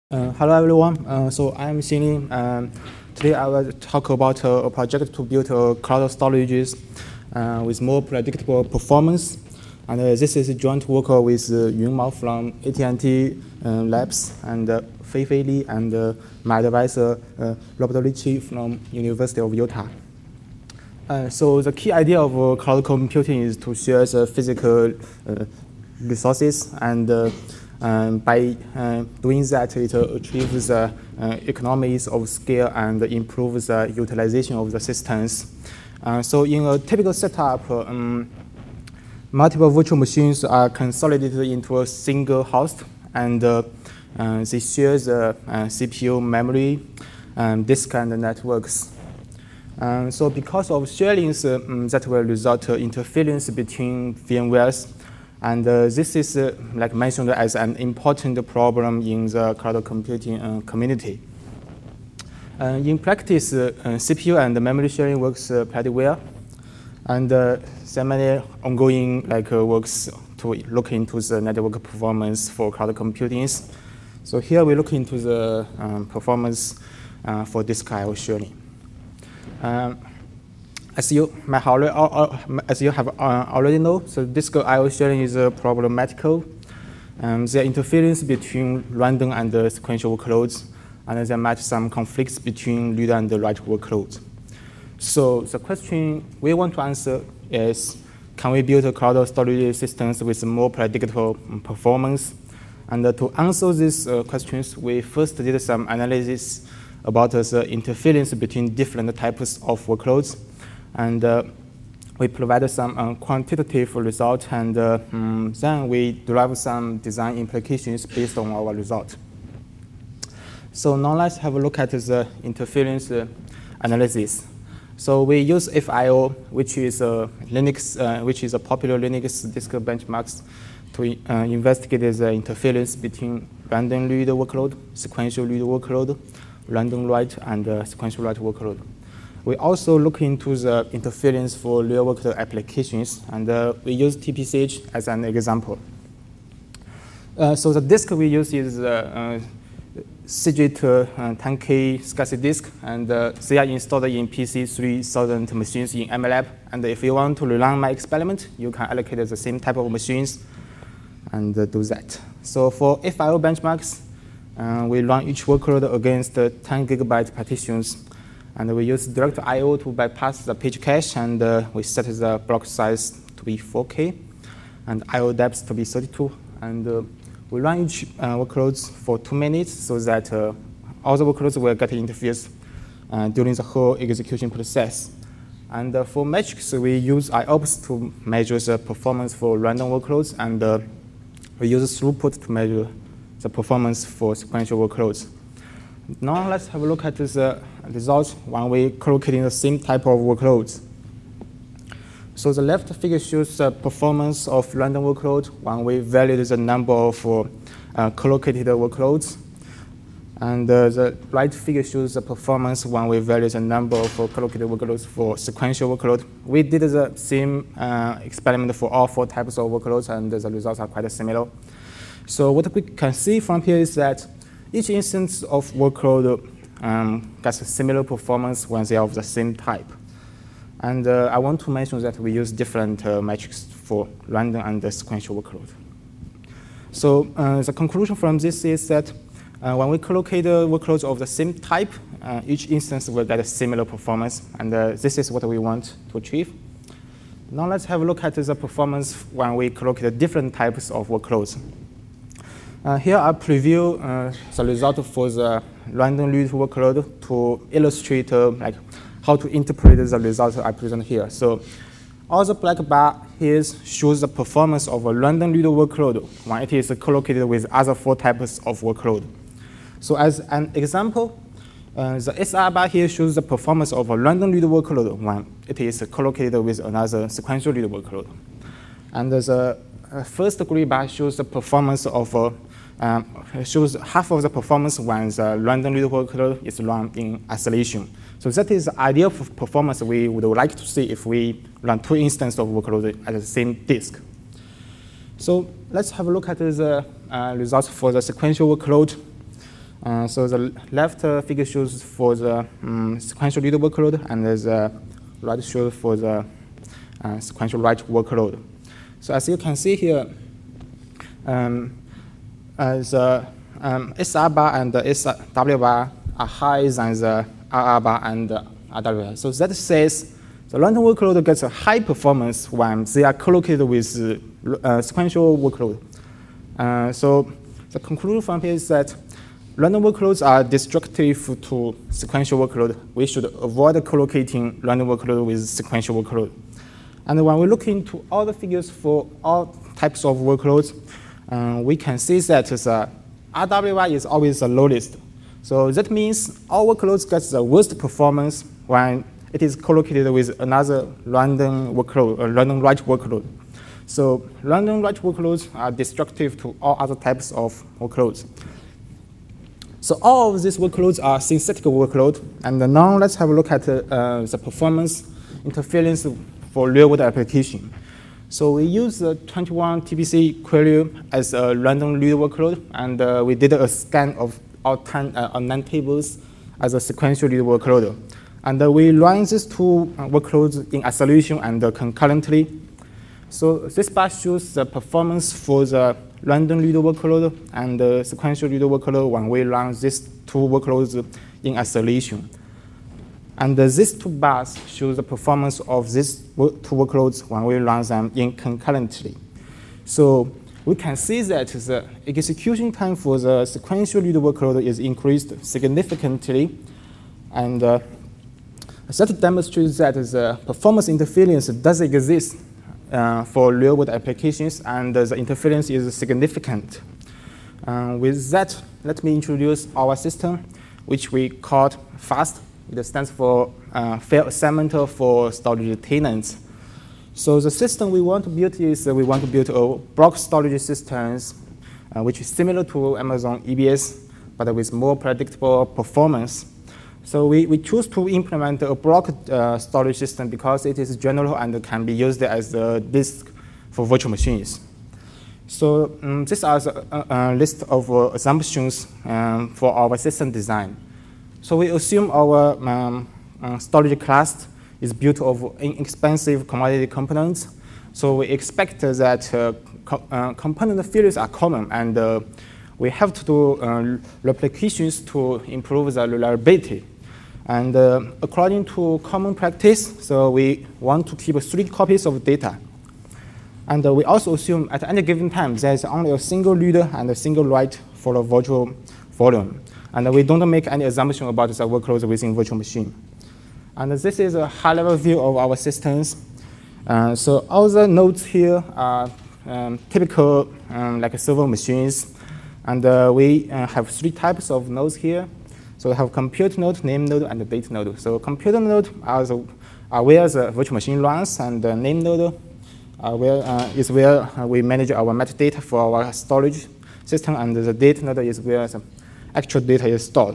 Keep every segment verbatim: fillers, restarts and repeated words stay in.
Uh, hello everyone. Uh, so I'm Xinlin. Um, today I will talk about uh, a project to build uh, cloud storages uh, with more predictable performance. And uh, this is a joint work with uh, Yun Mao from A T and T uh, Labs and uh, Fei Fei Li and uh, my advisor uh, Robert Ritchie from University of Utah. Uh, so the key idea of uh, cloud computing is to share the physical uh, resources and uh, Um, by uh, doing that, it uh, achieves the uh, economies of scale and improves the utilization of the systems. Uh, so in a typical setup, um, multiple virtual machines are consolidated into a single host, and uh, uh, they share the uh, C P U, memory, um, disk, and networks. Um, so because of sharing, uh, um, that will result in interference between VMwares. And uh, this is, uh, like mentioned, as an important problem in the cloud computing uh, community. Uh, in practice, uh, uh, C P U and memory sharing works uh, pretty well. And uh, there are many ongoing like, uh, works to look into the network performance for cloud computing. So here we look into the um, performance uh, for disk I O sharing. Um, As you, as you have already know, so disk I O sharing is uh, problematical. Um, there are interference between random and uh, sequential workloads, and there might be some conflicts between read and write workloads. So the question we want to answer is, can we build a cloud storage systems with more predictable performance? And uh, to answer these uh, questions, we first did some analysis about uh, the interference between different types of workloads. And uh, we provided some uh, quantitative result, and uh, um, then we derived some design implications based on our result. So now let's have a look at the interference uh, analysis. So we use F I O, which is a Linux, uh, which is a popular Linux disk benchmarks, to uh, investigate the interference between random read workload, sequential read workload, random write, and uh, sequential write workload. We also look into the interference for real-world applications, and uh, we use T P C H as an example. Uh, so the disk we use is uh, uh, Seagate uh, ten K SCSI disk, and uh, they are installed in P C three thousand machines in MLab. And if you want to run my experiment, you can allocate the same type of machines and uh, do that. So for F I O benchmarks, uh, we run each workload against uh, ten gigabyte partitions. And we use direct I O to bypass the page cache, and uh, we set the block size to be four K, and I O depth to be thirty-two. And uh, we run each uh, workloads for two minutes so that uh, all the workloads will get interfered uh, during the whole execution process. And uh, for metrics, we use I O P S to measure the performance for random workloads, and uh, we use throughput to measure the performance for sequential workloads. Now let's have a look at the results when we collocating the same type of workloads. So the left figure shows the performance of random workload when we value the number of uh, collocated workloads. And uh, the right figure shows the performance when we value the number of uh, collocated workloads for sequential workload. We did the same uh, experiment for all four types of workloads, and the results are quite similar. So what we can see from here is that each instance of workload um, gets a similar performance when they are of the same type. And uh, I want to mention that we use different uh, metrics for random and uh, sequential workload. So uh, the conclusion from this is that uh, when we collocate uh, workloads of the same type, uh, each instance will get a similar performance. And uh, this is what we want to achieve. Now let's have a look at the performance when we collocate different types of workloads. Uh, here I preview uh, the result for the random read workload to illustrate uh, like how to interpret the results I present here. So all the black bar here shows the performance of a random read workload when it is collocated with other four types of workload. So as an example, uh, the S R bar here shows the performance of a random read workload when it is collocated with another sequential read workload. And the uh, first gray bar shows the performance of a Um, shows half of the performance when the random read workload is run in isolation. So that is the ideal performance we would like to see if we run two instances of workload at the same disk. So let's have a look at the uh, results for the sequential workload. Uh, so the left uh, figure shows for the um, sequential read workload, and the right shows for the uh, sequential write workload. So as you can see here, um, uh, the um, S R bar and the S W bar are higher than the R R bar and the R W bar. So that says the random workload gets a high performance when they are collocated with uh, sequential workload. Uh, so the conclusion from here is that random workloads are destructive to sequential workload. We should avoid collocating random workload with sequential workload. And when we look into all the figures for all types of workloads, uh, we can see that the R W bar is always the lowest. So that means all workloads get the worst performance when it is collocated with another random workload, a random write workload. So random write workloads are destructive to all other types of workloads. So all of these workloads are synthetic workloads. And now let's have a look at uh, the performance interference for real-world application. So we use the twenty-one T B C query as a random read workload, and uh, we did a scan of all ten, uh, nine tables as a sequential read workload. And uh, we run these two uh, workloads in isolation and uh, concurrently. So this bar shows the performance for the random read workload and the sequential read workload when we run these two workloads in isolation. And uh, these two bars show the performance of these two workloads when we run them in concurrently. So we can see that the execution time for the sequential read workload is increased significantly. And uh, that demonstrates that the performance interference does exist uh, for real-world applications, and uh, the interference is significant. Uh, with that, let me introduce our system, which we called FAST. It stands for uh, Fair Assignment for Storage Tenants. So the system we want to build is uh, we want to build a block storage system, uh, which is similar to Amazon E B S, but with more predictable performance. So we, we choose to implement a block uh, storage system because it is general and can be used as a disk for virtual machines. So um, these are the uh, uh, list of uh, assumptions um, for our system design. So we assume our um, uh, storage class is built of inexpensive commodity components. So we expect that uh, co uh, component fields are common, and uh, we have to do uh, replications to improve the reliability. And uh, according to common practice, so we want to keep three copies of data. And uh, we also assume at any given time there's only a single reader and a single write for the virtual volume. And we don't make any assumption about the workloads within virtual machine. And this is a high-level view of our systems. Uh, so all the nodes here are um, typical um, like server machines. And uh, we uh, have three types of nodes here. So we have compute node, name node, and the date node. So computer node are, the, are where the virtual machine runs, and the name node are where, uh, is where we manage our metadata for our storage system, and the date node is where the actual data is stored.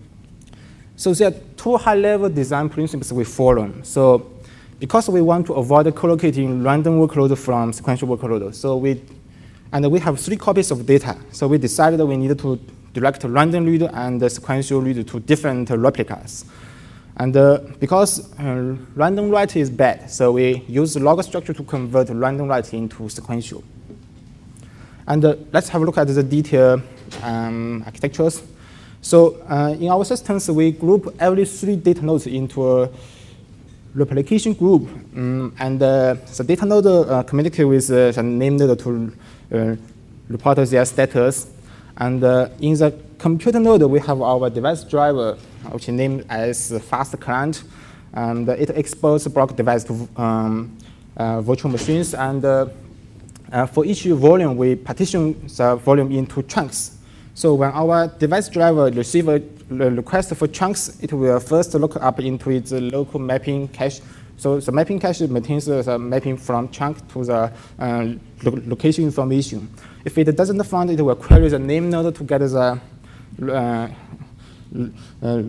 So there are two high-level design principles we follow. So because we want to avoid collocating random workload from sequential workload, so we, and we have three copies of data. So we decided that we needed to direct random read and sequential read to different replicas. And uh, because uh, random write is bad, so we use the log structure to convert random write into sequential. And uh, let's have a look at the detailed um, architectures. So uh, in our systems, we group every three data nodes into a replication group. Um, and uh, the data node uh, communicate with uh, the name node to uh, report their status. And uh, in the computer node, we have our device driver, which is named as fast client. And it exposes block device to um, uh, virtual machines. And uh, uh, for each volume, we partition the volume into chunks. So when our device driver receives a request for chunks, it will first look up into its local mapping cache. So the mapping cache maintains the mapping from chunk to the uh, lo location information. If it doesn't find it, will query the name node to get the uh, uh,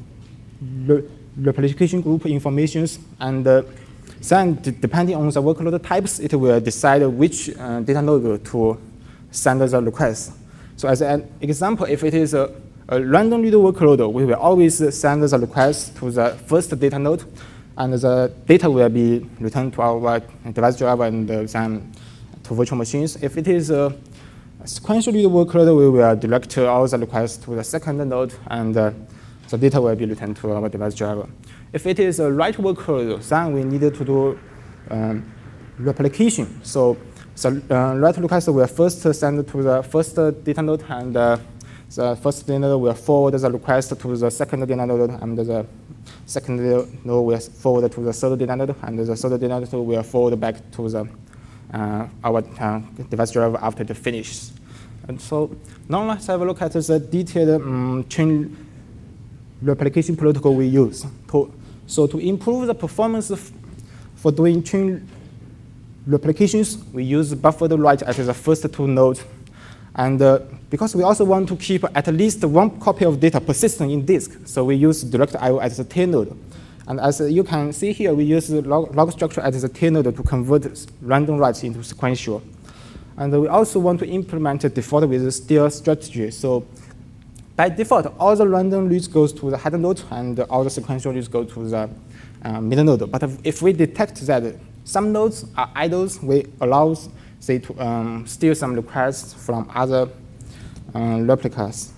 replication group informations. And uh, then, depending on the workload types, it will decide which uh, data node to send the request. So as an example, if it is a a random read workload, we will always send the request to the first data node, and the data will be returned to our device driver and then to virtual machines. If it is a sequential read workload, we will direct all the requests to the second node, and uh, the data will be returned to our device driver. If it is a write workload, then we need to do um, replication. So the uh, write request will first send to the first data node, and uh, the first data node will forward the request to the second data node, and the second data node will forward to the third data node, and the third data node will forward back to the uh, our uh, device driver after the finish. And so now let's have a look at the detailed um, chain replication protocol we use. To, so to improve the performance for doing chain replications, we use buffered write at the first two nodes. And uh, because we also want to keep at least one copy of data persistent in disk, so we use direct I O at the tail node. And as you can see here, we use the log, log structure at the tail node to convert random writes into sequential. And we also want to implement a default with a steer strategy. So by default, all the random reads goes to the head node, and all the sequential reads go to the uh, middle node. But if we detect that some nodes are idles, we allow, say, to um, steal some requests from other uh, replicas.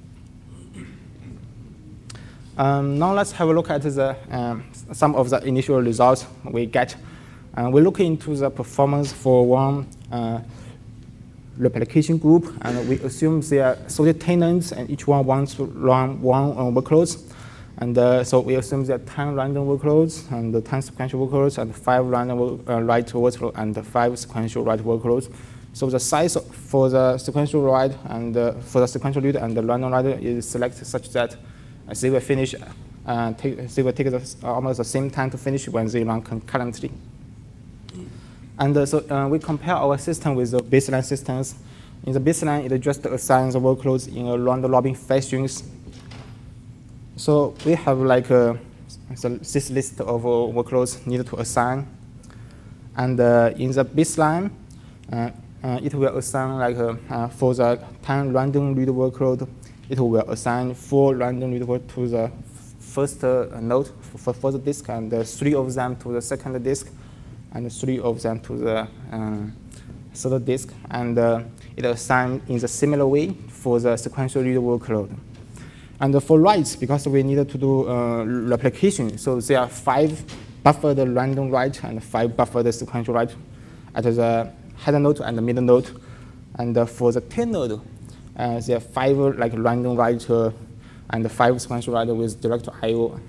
Um, now let's have a look at the, um, some of the initial results we get. Uh, we look into the performance for one uh, replication group, and we assume there are thirty tenants, and each one wants to run one uh, workloads. And uh, so we assume there are ten random workloads, and ten sequential workloads, and five random uh, write workloads, and five sequential write workloads. So the size for the sequential write and uh, for the sequential read and the random write is selected such that uh, they will finish, uh, take, they will take the, uh, almost the same time to finish when they run concurrently. And uh, so uh, we compare our system with the baseline systems. In the baseline, it just assigns the workloads in a round-robin fashions. So we have like a, this list of uh, workloads needed to assign. And uh, in the baseline, uh, uh, it will assign like uh, uh, for the ten random read workload, it will assign four random read workloads to the first uh, node for first disk, and uh, three of them to the second disk, and three of them to the um, third disk. And uh, it assigns in the similar way for the sequential read workload. And for writes, because we needed to do uh, replication, so there are five buffered random write and five buffered sequential write at the head node and the middle node. And uh, for the tail node, uh, there are five like random write uh, and five sequential write with direct I O.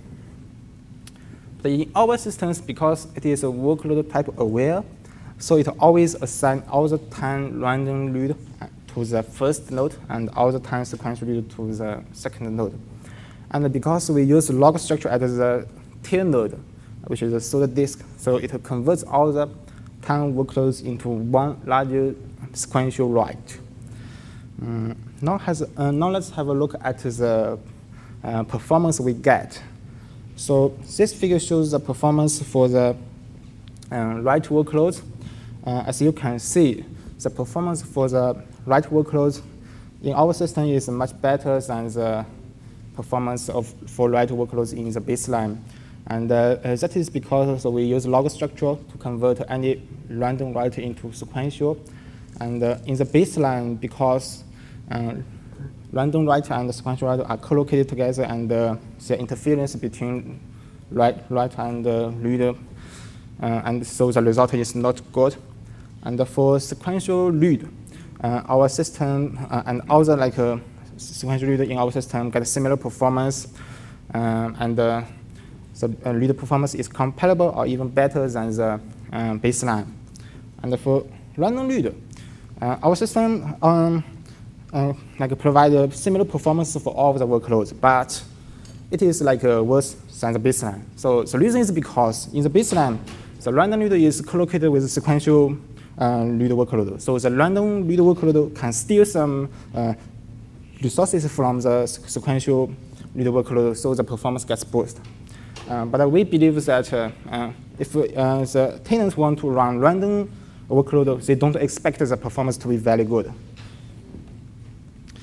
But in our systems, because it is a workload type aware, so it always assigns all the ten random read to the first node and all the ten sequential read to the second node. And because we use log structure at the tail node, which is the third disk, so it converts all the ten workloads into one larger sequential write. Um, now, has, uh, now let's have a look at the uh, performance we get. So this figure shows the performance for the uh, write workloads. Uh, as you can see, the performance for the write workloads in our system is much better than the performance of for write workloads in the baseline. And uh, that is because we use log structure to convert any random write into sequential. And uh, in the baseline, because uh, random write and sequential write are co-located together, and uh, the interference between write, write and uh, read, uh, and so the result is not good. And for sequential read, uh, our system uh, and other like uh, sequential read in our system get similar performance, um, and uh, the uh, read performance is comparable or even better than the uh, baseline. And for random read, uh, our system um, uh, like provide a similar performance for all of the workloads, but it is like uh, worse than the baseline. So the reason is because in the baseline, the random read is co-located with the sequential uh, read workload. So the random read workload can steal some uh, resources from the sequential read workload, so the performance gets boosted. Uh, but we believe that uh, uh, if uh, the tenants want to run random workload, they don't expect the performance to be very good.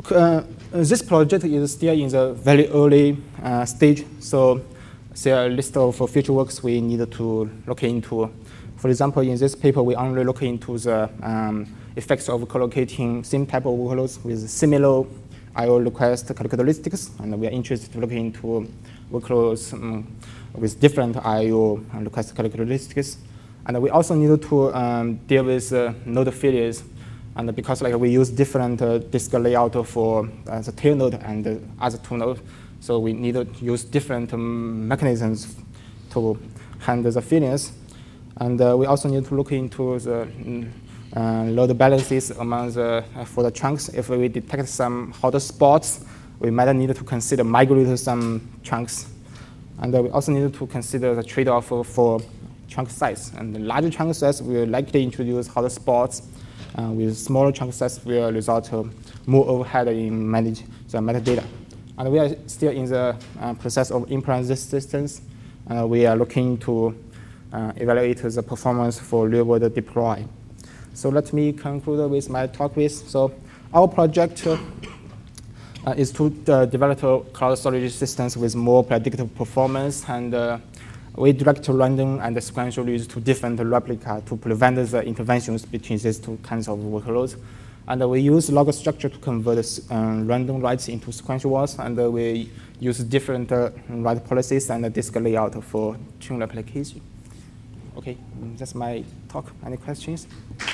Uh, this project is still in the very early uh, stage, so there are a list of future works we need to look into. For example, in this paper, we only look into the um, effects of collocating same type of workloads with similar I O request characteristics, and we are interested to look into workloads um, with different I O request characteristics. And we also need to um, deal with uh, node failures, and because like we use different uh, disk layout for uh, the tail node and the other two nodes, so we need to use different um, mechanisms to handle the failures. And uh, we also need to look into the uh, load balances among the, uh, for the chunks. If we detect some hot spots, we might need to consider migrate some chunks. And uh, we also need to consider the trade-off for chunk size. And the larger chunk size will likely introduce hot spots. Uh, with smaller chunk size will result in more overhead in manage the metadata. And we are still in the uh, process of implementing this systems. Uh, we are looking to uh, evaluate the performance for real-world deploy. So let me conclude with my talk with. So our project uh, uh, is to uh, develop cloud storage systems with more predictable performance, and uh, we direct random and sequential reads to different replica to prevent the interventions between these two kinds of workloads. And uh, we use log structure to convert uh, random writes into sequential ones, and uh, we use different uh, write policies and uh, disk layout for chain replication. Okay, that's my talk. Any questions?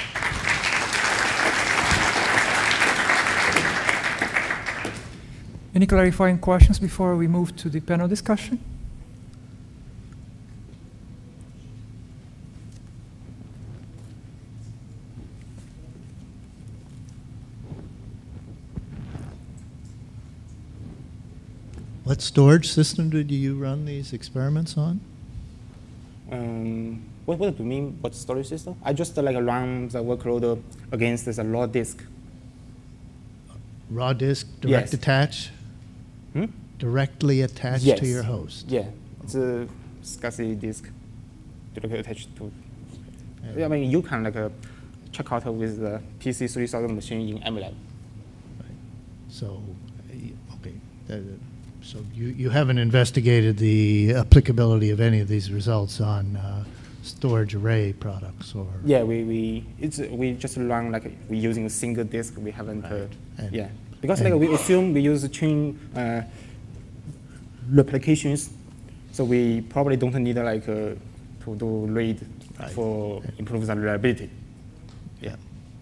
Any clarifying questions before we move to the panel discussion? What storage system did you run these experiments on? Um, what, what do you mean, what storage system? I just uh, like run the workload against the raw disk. Raw disk, direct Yes. attach? Hmm? Directly attached Yes. to your host? Yeah, it's a SCSI disk directly attached to. Yeah. I mean, you can like uh, check out with the P C three thousand machine in MLab. Right. So, uh, okay. That, so you, you haven't investigated the applicability of any of these results on uh, storage array products, or? Yeah, we we it's we just run like we using a single disk. We haven't. Right. Uh, And- yeah, because and- like we assume we use chain uh, replications, so we probably don't need like uh, to do read Right. for improve the reliability. Yeah.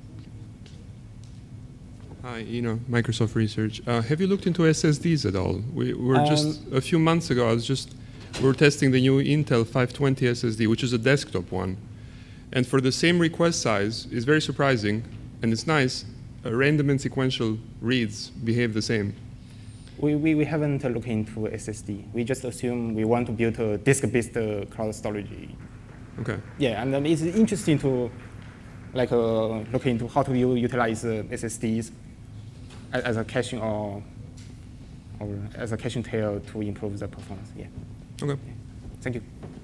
Hi, you know, Microsoft Research. Uh, have you looked into S S Ds at all? We were just, Um, a few months ago, I was just, we were testing the new Intel five twenty S S D, which is a desktop one. And for the same request size, it's very surprising, and it's nice, uh, random and sequential reads behave the same. We, we, we haven't uh, looked into S S D. We just assume we want to build a disk-based uh, cloud storage. Okay. Yeah, and um, it's interesting to like uh, look into how to u utilize uh, S S Ds as, as a caching or or as a caching tail to improve the performance. Yeah. Okay. Thank you.